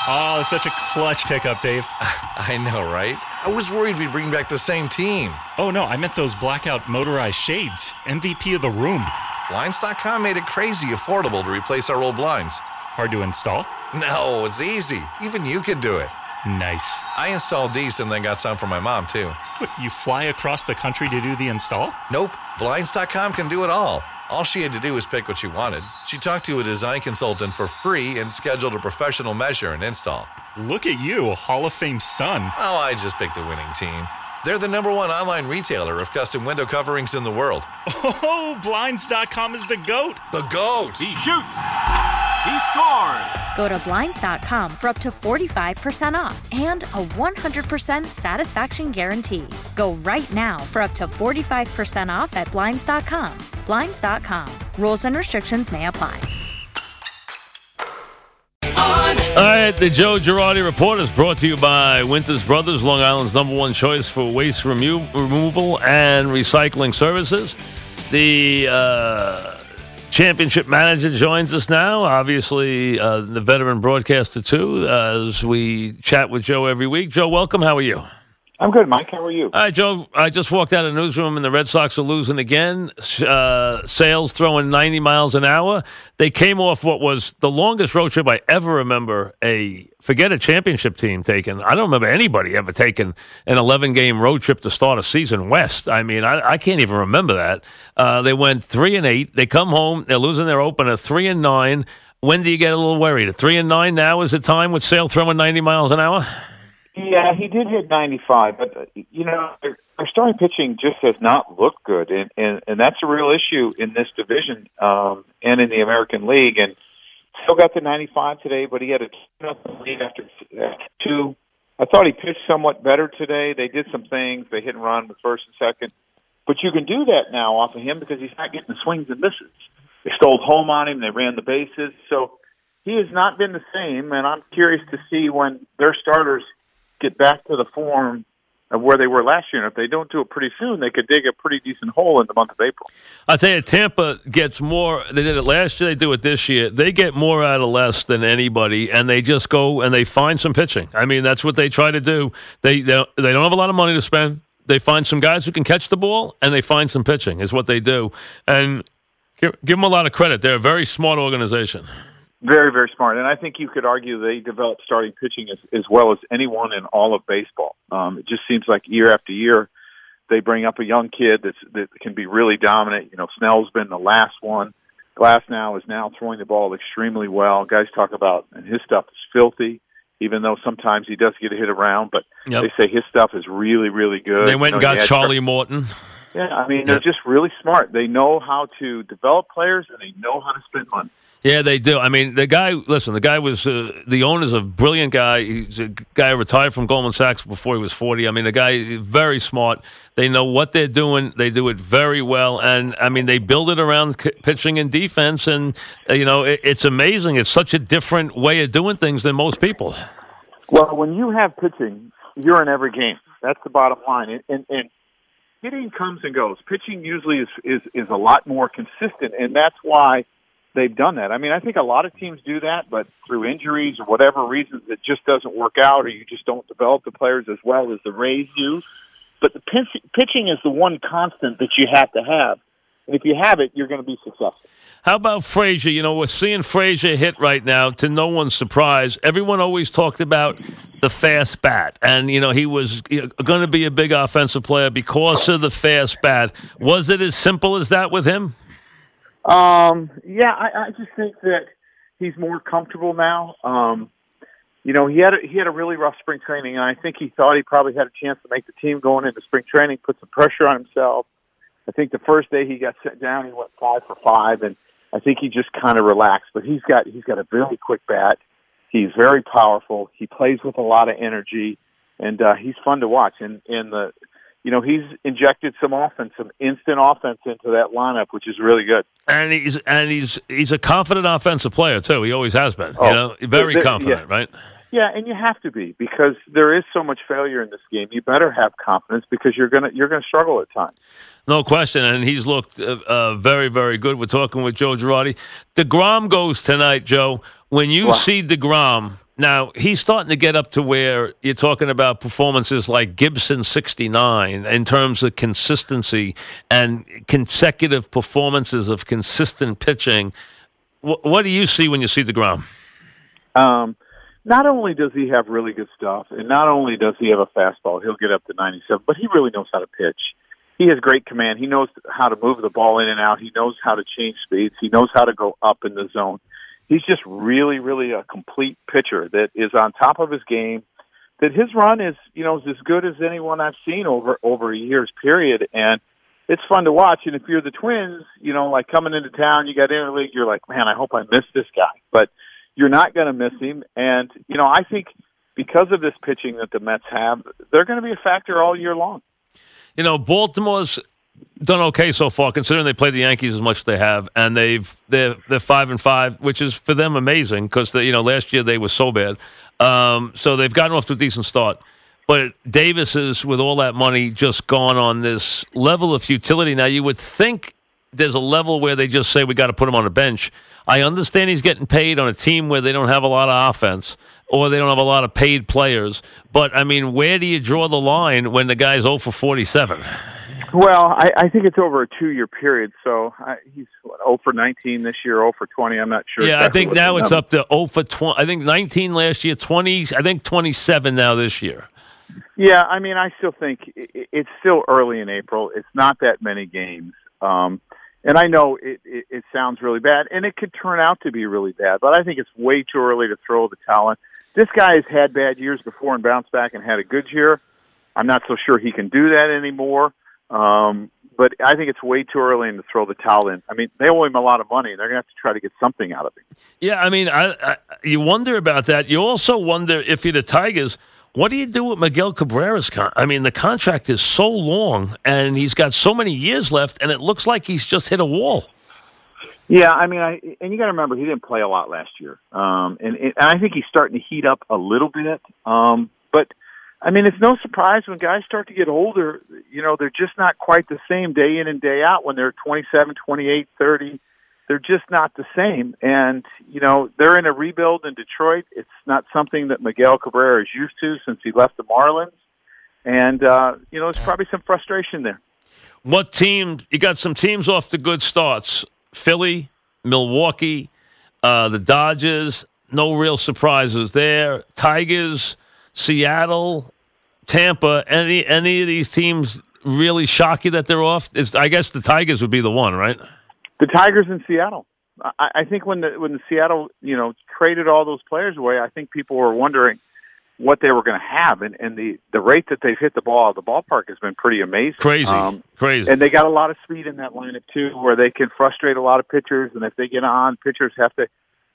Oh, such a clutch pickup, Dave. I know, right? I was worried we'd bring back the same team. Oh, no, I meant those blackout motorized shades. MVP of the room. Blinds.com made it crazy affordable to replace our old blinds. Hard to install? No, it's easy. Even you could do it. Nice. I installed these and then got some for my mom, too. What, you fly across the country to do the install? Nope. Blinds.com can do it all. All she had to do was pick what she wanted. She talked to a design consultant for free and scheduled a professional measure and install. Look at you, Hall of Fame son. Oh, I just picked the winning team. They're the #1 online retailer of custom window coverings in the world. Oh, Blinds.com is the GOAT. The GOAT! He shoots. He scores. Go to Blinds.com for up to 45% off and a 100% satisfaction guarantee. Go right now for up to 45% off at Blinds.com. Blinds.com. Rules and restrictions may apply. All right, the Joe Girardi Report is brought to you by Winters Brothers, Long Island's #1 choice for waste removal and recycling services. The championship manager joins us now, obviously the veteran broadcaster too, as we chat with Joe every week. Joe, welcome. How are you? I'm good, Mike. How are you? All right, Joe, I just walked out of the newsroom and the Red Sox are losing again. Sales throwing 90 miles an hour. They came off what was the longest road trip I ever remember forget a championship team taking. I don't remember anybody ever taking an 11-game road trip to start a season west. I mean, I can't even remember that. They went 3-8. They come home. They're losing their opener 3-9. When do you get a little worried? At 3-9 now is the time with Sale throwing 90 miles an hour? Yeah, he did hit 95, but, our starting pitching just does not look good, and that's a real issue in this division and in the American League, and still got the 95 today, but he had a 2-0 lead after 2. I thought he pitched somewhat better today. They did some things. They hit and run with first and second, but you can do that now off of him because he's not getting the swings and misses. They stole home on him. They ran the bases, so he has not been the same, and I'm curious to see when their starters get back to the form of where they were last year. And if they don't do it pretty soon, they could dig a pretty decent hole in the month of April. I'll tell you, Tampa gets more. They did it last year. They do it this year. They get more out of less than anybody, and they just go and they find some pitching. I mean, that's what they try to do. They don't have a lot of money to spend. They find some guys who can catch the ball, and they find some pitching is what they do. And give them a lot of credit. They're a very smart organization. Very, very smart. And I think you could argue they develop starting pitching as well as anyone in all of baseball. It just seems like year after year they bring up a young kid that can be really dominant. Snell's been the last one. Glasnow is now throwing the ball extremely well. Guys talk about, and his stuff is filthy, even though sometimes he does get a hit around, but They say his stuff is really, really good. They went and got Charlie Morton. Yeah, I mean, they're just really smart. They know how to develop players, and they know how to spend money. Yeah, they do. I mean, the guy was the owner's a brilliant guy. He's a guy who retired from Goldman Sachs before he was 40. I mean, the guy is very smart. They know what they're doing. They do it very well. And, I mean, they build it around pitching and defense. And, it's amazing. It's such a different way of doing things than most people. Well, when you have pitching, you're in every game. That's the bottom line. And hitting comes and goes. Pitching usually is a lot more consistent, and that's why they've done that. I mean, I think a lot of teams do that, but through injuries or whatever reasons, it just doesn't work out, or you just don't develop the players as well as the Rays do. But the pitching is the one constant that you have to have. And if you have it, you're going to be successful. How about Frazier? We're seeing Frazier hit right now, to no one's surprise. Everyone always talked about the fast bat, and, he was going to be a big offensive player because of the fast bat. Was it as simple as that with him? I just think that he's more comfortable now. He had a really rough spring training, and I think he thought he probably had a chance to make the team going into spring training, put some pressure on himself. I think the first day he got sent down, he went 5 for 5, and I think he just kind of relaxed. But he's got a really quick bat. He's very powerful. He plays with a lot of energy, and he's fun to watch. And he's injected some instant offense into that lineup, which is really good. And he's a confident offensive player too. He always has been. Very confident, right? Yeah, and you have to be, because there is so much failure in this game. You better have confidence, because you're gonna struggle at times. No question, and he's looked very, very good. We're talking with Joe Girardi. DeGrom goes tonight, Joe. When you see DeGrom, Now, he's starting to get up to where you're talking about performances like Gibson 69 in terms of consistency and consecutive performances of consistent pitching. What do you see when you see DeGrom? Not only does he have really good stuff, and not only does he have a fastball, he'll get up to 97, but he really knows how to pitch. He has great command. He knows how to move the ball in and out. He knows how to change speeds. He knows how to go up in the zone. He's just really, really a complete pitcher that is on top of his game, that his run is as good as anyone I've seen over a year's period. And it's fun to watch. And if you're the Twins, like coming into town, you got interleague, you're like, man, I hope I miss this guy. But you're not going to miss him. And, I think because of this pitching that the Mets have, they're going to be a factor all year long. Baltimore's done okay so far, considering they played the Yankees as much as they have, and they're 5-5, which is for them amazing because last year they were so bad. So they've gotten off to a decent start. But Davis is, with all that money, just gone on this level of futility. Now, you would think there's a level where they just say we got to put him on the bench. I understand he's getting paid on a team where they don't have a lot of offense or they don't have a lot of paid players. But, I mean, where do you draw the line when the guy's 0 for 47? Well, I think it's over a 2-year period. So he's 0 for 19 this year, 0 for 20. I'm not sure. Yeah, exactly. I think now it's up to 0 for 20. I think 19 last year, 20. I think 27 now this year. Yeah, I mean, I still think it's still early in April. It's not that many games. And I know it sounds really bad, and it could turn out to be really bad, but I think it's way too early to throw the towel in. This guy has had bad years before and bounced back and had a good year. I'm not so sure he can do that anymore, but I think it's way too early to throw the towel in. I mean, they owe him a lot of money, and they're going to have to try to get something out of him. Yeah, I mean, you wonder about that. You also wonder, if you're the Tigers, what do you do with Miguel Cabrera's I mean, the contract is so long, and he's got so many years left, and it looks like he's just hit a wall. Yeah, I mean, and you got to remember, he didn't play a lot last year. And I think he's starting to heat up a little bit. But, I mean, it's no surprise when guys start to get older, they're just not quite the same day in and day out when they're 27, 28, 30. They're just not the same. And, they're in a rebuild in Detroit. It's not something that Miguel Cabrera is used to since he left the Marlins. And, there's probably some frustration there. What team? You got some teams off to good starts. Philly, Milwaukee, the Dodgers, no real surprises there. Tigers, Seattle, Tampa, any of these teams really shock you that they're off? I guess the Tigers would be the one, right? The Tigers in Seattle. I think when the Seattle, traded all those players away, I think people were wondering what they were going to have, and the rate that they've hit the ball at the ballpark has been pretty amazing. Crazy. And they got a lot of speed in that lineup too, where they can frustrate a lot of pitchers, and if they get on, pitchers have to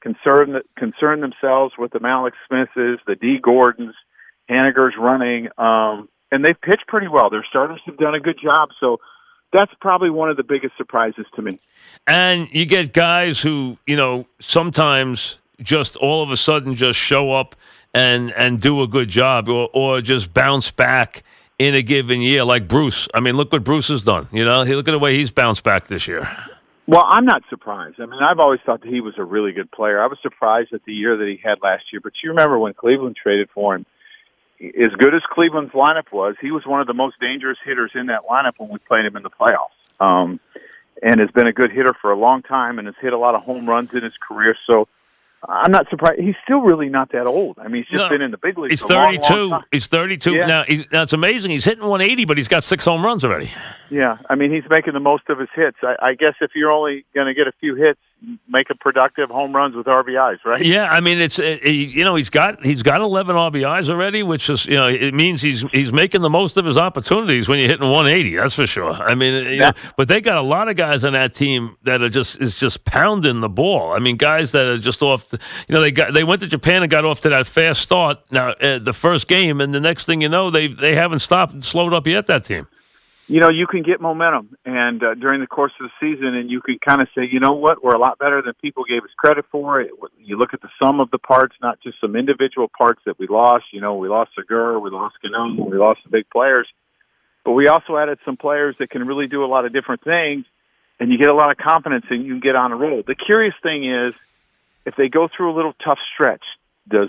concern themselves with the Malik Smiths, the D. Gordons, Haniger's running, and they've pitched pretty well. Their starters have done a good job, so that's probably one of the biggest surprises to me. And you get guys who, sometimes just all of a sudden just show up and do a good job or just bounce back in a given year, like Bruce. I mean, look what Bruce has done. Look at the way he's bounced back this year. Well, I'm not surprised. I mean, I've always thought that he was a really good player. I was surprised at the year that he had last year. But you remember when Cleveland traded for him, as good as Cleveland's lineup was, he was one of the most dangerous hitters in that lineup when we played him in the playoffs. And has been a good hitter for a long time and has hit a lot of home runs in his career. So I'm not surprised. He's still really not that old. I mean, he's just been in the big leagues. He's for 32. a long time. He's 32 Yeah. now. Now it's amazing. He's hitting 180, but he's got 6 home runs already. Yeah, I mean, he's making the most of his hits. I guess if you're only going to get a few hits, make a productive home runs with RBIs, right? Yeah, I mean, he's got 11 RBIs already, which is it means he's making the most of his opportunities when you're hitting 180. That's for sure. I mean, but they got a lot of guys on that team that are just pounding the ball. I mean, guys that are just off. They went to Japan and got off to that fast start. Now the first game, and the next thing you know, they haven't stopped and slowed up yet. That team. You can get momentum and during the course of the season, and you can kind of say, you know what, we're a lot better than people gave us credit for. You look at the sum of the parts, not just some individual parts that we lost. We lost Segura, we lost Cano, we lost the big players. But we also added some players that can really do a lot of different things, and you get a lot of confidence and you can get on a roll. The curious thing is, if they go through a little tough stretch, does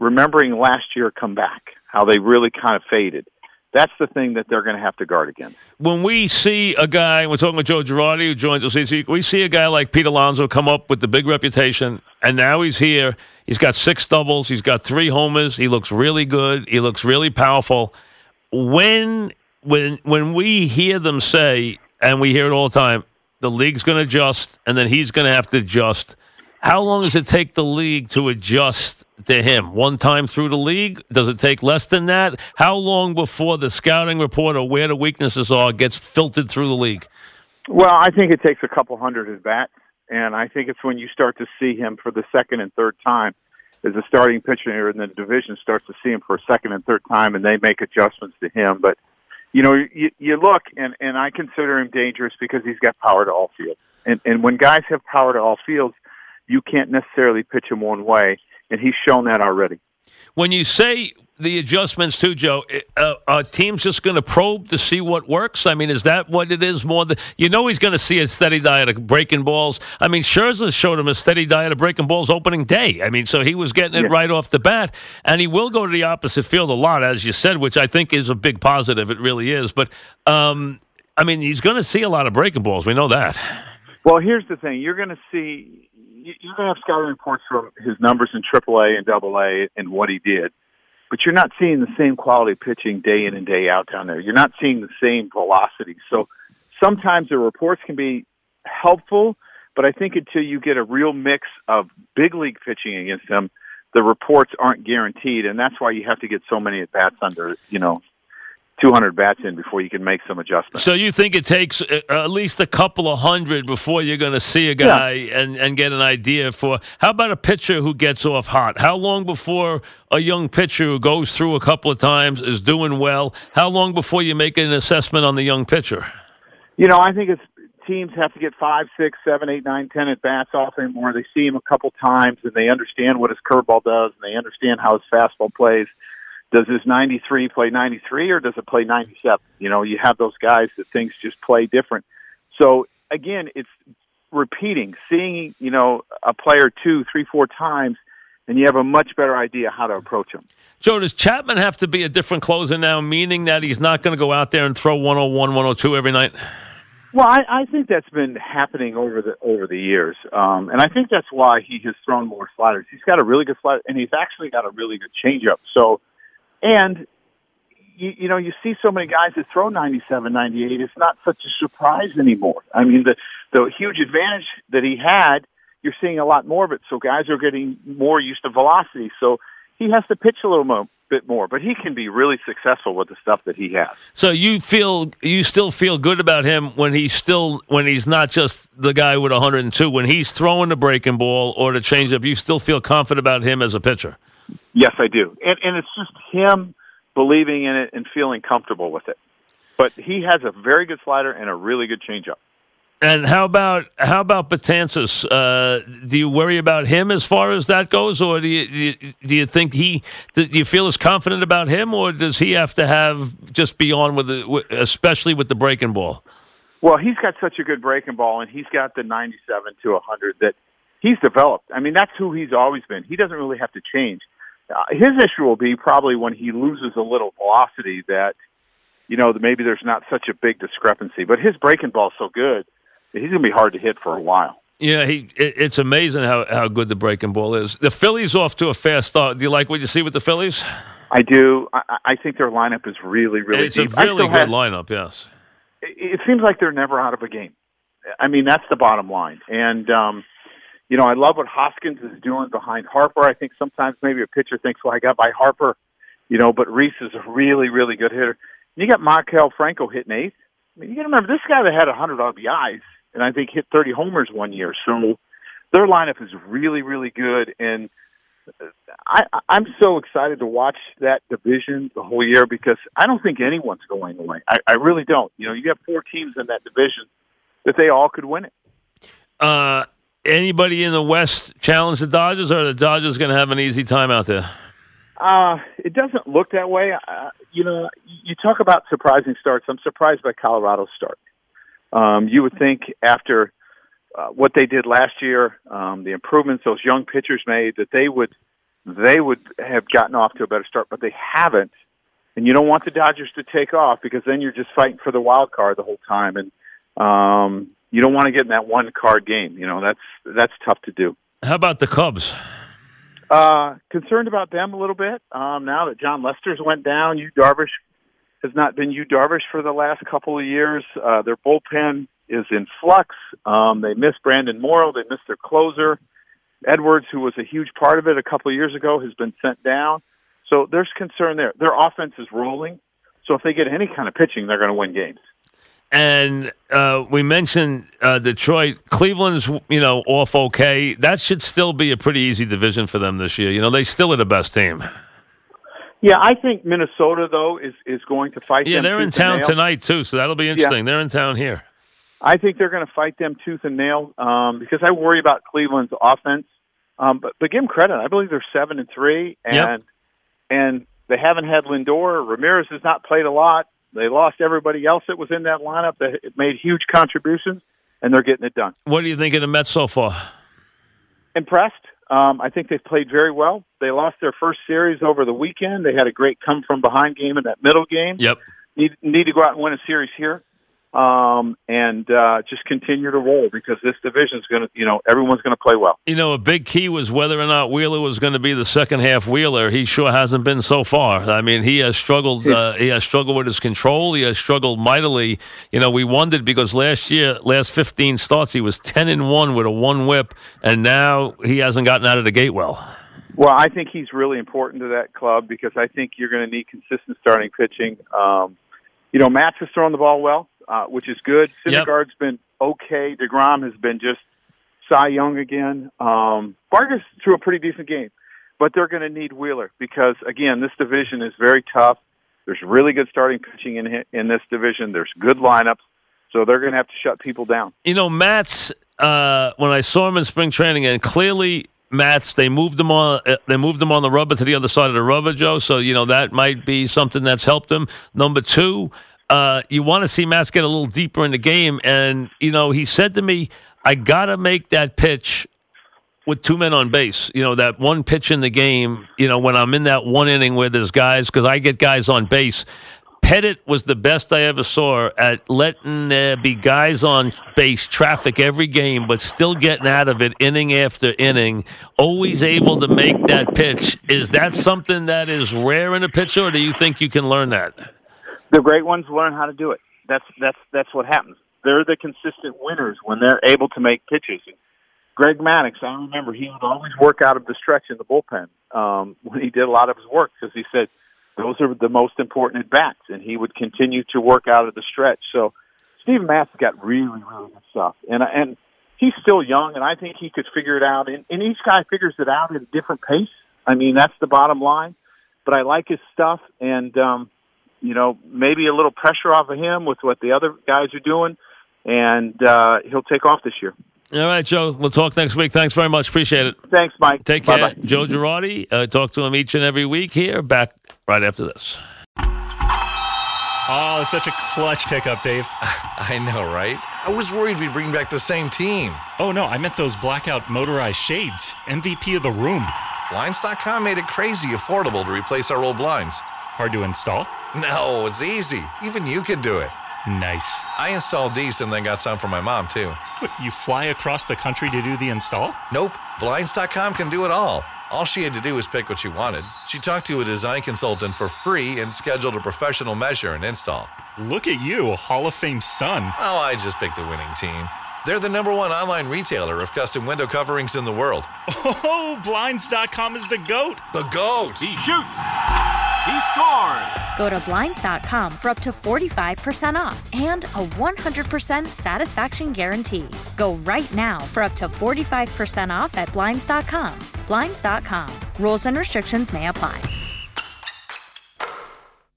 remembering last year come back, how they really kind of faded. That's the thing that they're going to have to guard against. When we see a guy, we're talking with Joe Girardi, who joins us, we see a guy like Pete Alonso come up with the big reputation, and now he's here. He's got 6 doubles. He's got 3 homers. He looks really good. He looks really powerful. When we hear them say, and we hear it all the time, the league's going to adjust, and then he's going to have to adjust, how long does it take the league to adjust to him? One time through the league? Does it take less than that? How long before the scouting report or where the weaknesses are gets filtered through the league? Well, I think it takes a couple hundred at bats, and I think it's when you start to see him for the second and third time as a starting pitcher in the division starts to see him for a second and third time, and they make adjustments to him. But, you look, and I consider him dangerous because he's got power to all fields. And when guys have power to all fields, you can't necessarily pitch him one way, and he's shown that already. When you say the adjustments too, Joe, are teams just going to probe to see what works? I mean, is that what it is more than... he's going to see a steady diet of breaking balls. I mean, Scherzer showed him a steady diet of breaking balls opening day. I mean, so he was getting it right off the bat, and he will go to the opposite field a lot, as you said, which I think is a big positive. It really is. But, he's going to see a lot of breaking balls. We know that. Well, here's the thing. You're going to see... You're going to have scouting reports from his numbers in AAA and AA and what he did, but you're not seeing the same quality pitching day in and day out down there. You're not seeing the same velocity. So sometimes the reports can be helpful, but I think until you get a real mix of big league pitching against him, the reports aren't guaranteed, and that's why you have to get so many at-bats under, 200 bats in before you can make some adjustments. So you think it takes at least a couple of hundred before you're going to see a guy and get an idea for... How about a pitcher who gets off hot? How long before a young pitcher who goes through a couple of times is doing well? How long before you make an assessment on the young pitcher? I think teams have to get 5, 6, 7, 8, 9, 10 at-bats off him where they see him a couple times and they understand what his curveball does and they understand how his fastball plays. Does his 93 play 93 or does it play 97? You have those guys that things just play different. So, again, it's repeating, seeing, a player 2, 3, 4 times, and you have a much better idea how to approach him. Joe, does Chapman have to be a different closer now, meaning that he's not going to go out there and throw 101, 102 every night? Well, I think that's been happening over the years, and I think that's why he has thrown more sliders. He's got a really good slider, and he's actually got a really good changeup. So, and you see so many guys that throw 97, 98. It's not such a surprise anymore. I mean, the huge advantage that he had, you're seeing a lot more of it. So guys are getting more used to velocity. So he has to pitch a little bit more, but he can be really successful with the stuff that he has. So you still feel good about him when he's not just the guy with 102, when he's throwing the breaking ball or the changeup, you still feel confident about him as a pitcher? Yes, I do. And it's just him believing in it and feeling comfortable with it. But he has a very good slider and a really good changeup. And how about Betances? Do you worry about him as far as that goes, or do you think do you feel as confident about him, or does he have to have just beyond especially with the breaking ball? Well, he's got such a good breaking ball, and he's got the 97 to 100 that he's developed. I mean, that's who he's always been. He doesn't really have to change. His issue will be probably when he loses a little velocity that, maybe there's not such a big discrepancy. But his breaking ball is so good that he's going to be hard to hit for a while. Yeah, it's amazing how good the breaking ball is. The Phillies off to a fast start. Do you like what you see with the Phillies? I do. I think their lineup is really, really deep. It's a really good lineup, yes. It seems like they're never out of a game. I mean, that's the bottom line. And, I love what Hoskins is doing behind Harper. I think sometimes maybe a pitcher thinks, well, I got by Harper, but Reese is a really, really good hitter. You got Maikel Franco hitting eighth. I mean, you got to remember, this guy that had 100 RBIs and I think hit 30 homers one year. So their lineup is really, really good. And I'm so excited to watch that division the whole year because I don't think anyone's going away. I really don't. You have 4 teams in that division that they all could win it. Anybody in the West challenge the Dodgers, or are the Dodgers going to have an easy time out there? It doesn't look that way. You talk about surprising starts. I'm surprised by Colorado's start. You would think after what they did last year, the improvements those young pitchers made, that they would they would have gotten off to a better start, but they haven't. And you don't want the Dodgers to take off because then you're just fighting for the wild card the whole time. And you don't want to get in that one card game. That's tough to do. How about the Cubs? Concerned about them a little bit. Now that John Lester's went down, Yu Darvish has not been Yu Darvish for the last couple of years. Their bullpen is in flux. They miss Brandon Morrow. They miss their closer. Edwards, who was a huge part of it a couple of years ago, has been sent down. So there's concern there. Their offense is rolling. So if they get any kind of pitching, they're going to win games. And we mentioned Detroit. Cleveland's, off okay. That should still be a pretty easy division for them this year. They still are the best team. Yeah, I think Minnesota, though, is going to fight them. Yeah, they're in town tonight, too, so that'll be interesting. Yeah. They're in town here. I think they're going to fight them tooth and nail because I worry about Cleveland's offense. But give them credit. I believe they're 7-3, and they haven't had Lindor. Ramirez has not played a lot. They lost everybody else that was in that lineup that made huge contributions, and they're getting it done. What do you think of the Mets so far? Impressed. I think they've played very well. They lost their first series over the weekend. They had a great come-from-behind game in that middle game. Yep. Need to go out and win a series here. And just continue to roll because this division is going to, everyone's going to play well. A big key was whether or not Wheeler was going to be the second half Wheeler. He sure hasn't been so far. I mean, he has struggled. He has struggled with his control. He has struggled mightily. We wondered because last 15 starts, he was 10-1 with a 1 whip, and now he hasn't gotten out of the gate well. Well, I think he's really important to that club because I think you're going to need consistent starting pitching. Matz has thrown the ball well. Which is good. Syndergaard's been okay. DeGrom has been just Cy Young again. Vargas threw a pretty decent game, but they're going to need Wheeler because, again, this division is very tough. There's really good starting pitching in this division. There's good lineups, so they're going to have to shut people down. Matz, when I saw him in spring training, and clearly Matz, they moved him on the rubber to the other side of the rubber, Joe, so, that might be something that's helped him. Number two, you want to see Matz get a little deeper in the game. And, he said to me, I got to make that pitch with 2 men on base. That one pitch in the game, when I'm in that one inning where there's guys, because I get guys on base. Pettit was the best I ever saw at letting there be guys on base, traffic every game, but still getting out of it inning after inning, always able to make that pitch. Is that something that is rare in a pitcher, or do you think you can learn that? The great ones learn how to do it. That's what happens. They're the consistent winners when they're able to make pitches. Greg Maddux, I remember he would always work out of the stretch in the bullpen when he did a lot of his work because he said those are the most important at-bats, and he would continue to work out of the stretch. So Steven Matz has got really, really good stuff. And he's still young, and I think he could figure it out. And each guy figures it out at a different pace. I mean, that's the bottom line. But I like his stuff, and maybe a little pressure off of him with what the other guys are doing, and he'll take off this year. All right, Joe. We'll talk next week. Thanks very much. Appreciate it. Thanks, Mike. Take care. Bye-bye. Joe Girardi. Talk to him each and every week here. Back right after this. Oh, it's such a clutch pickup, Dave. I know, right? I was worried we'd bring back the same team. Oh, no, I meant those blackout motorized shades. MVP of the room. Blinds.com made it crazy affordable to replace our old blinds. Hard to install? No, it's easy. Even you could do it. Nice. I installed these and then got some for my mom, too. What, you fly across the country to do the install? Nope. Blinds.com can do it all. All she had to do was pick what she wanted. She talked to a design consultant for free and scheduled a professional measure and install. Look at you, Hall of Fame son. Oh, I just picked the winning team. They're the #1 online retailer of custom window coverings in the world. Oh, Blinds.com is the GOAT. The GOAT! He shoots. He scores. Go to Blinds.com for up to 45% off and a 100% satisfaction guarantee. Go right now for up to 45% off at Blinds.com. Blinds.com. Rules and restrictions may apply.